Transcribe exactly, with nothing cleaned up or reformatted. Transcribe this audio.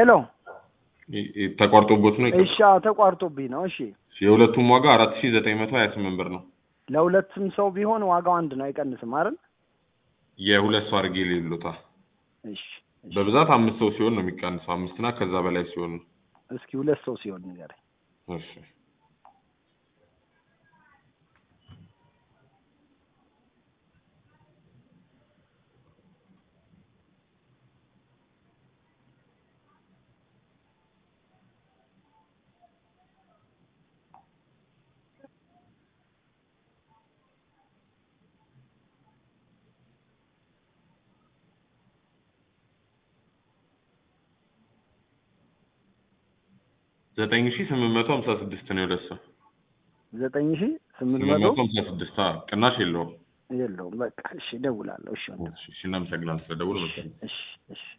ሄሎ ተቋርጦበት ነው እሺ አዎ ተቋርጦብኝ ነው እሺ የሁለቱም ዋጋ አራት ሺህ ዘጠኝ መቶ ሃያ ስምንት ብር ነው ለሁለቱም ሰው ቢሆን ዋጋው አንድ ነው አይቀንስም አይደል የሁለት ሰው አርጌ ሊሉታ እሺ በብዛት አምስት ሰው ሲሆን ነው የሚቀንሰው አምስትና ከዛ በላይ ሲሆን እስኪ ሁለት ሰው ሲሆን ንገረኝ እሺ ዘጠኝ ሺህ ስምንት መቶ ሃምሳ ስድስት ነው የለሰው ዘጠኝ ሺህ ስምንት መቶ ሃምሳ ስድስት ቅናሽ የለውም የለውም በቃ እሺ ደውላለሁ እሺ እሺ እናመሰግናለን ስለደውል መሰለኝ እሺ እሺ